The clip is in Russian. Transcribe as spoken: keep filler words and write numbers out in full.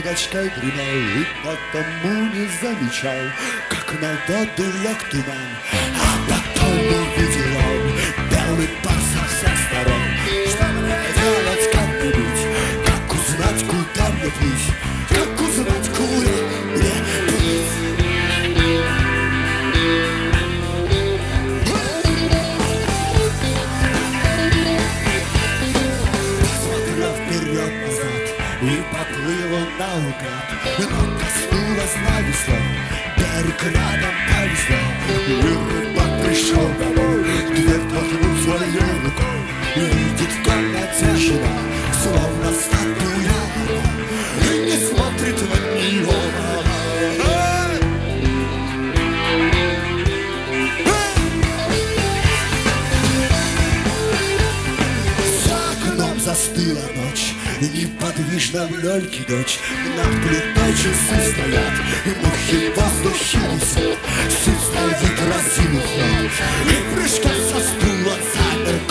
облачкой дремал, и потому не замечал, как над водой лег туман. А потом увидел он белый пар со всех сторон. Что мне делать, как мне быть? Как узнать, куда мне плыть? Как узнать, куда мне плыть? Посмотрел вперед-назад и поплыл он наугад. Но коснулась нависла, берег рядом повисло. И рыбак пришел домой, дверь толкнул своей рукой. И видит в комнате жена, словно статуя, и не смотрит на него. За окном застыла ночь, неподвижно в лёльке дочь. Над плитой часы стоят, и мухи в воздухе висят. Сын стоит, разинув рот, и прыжком со стула замер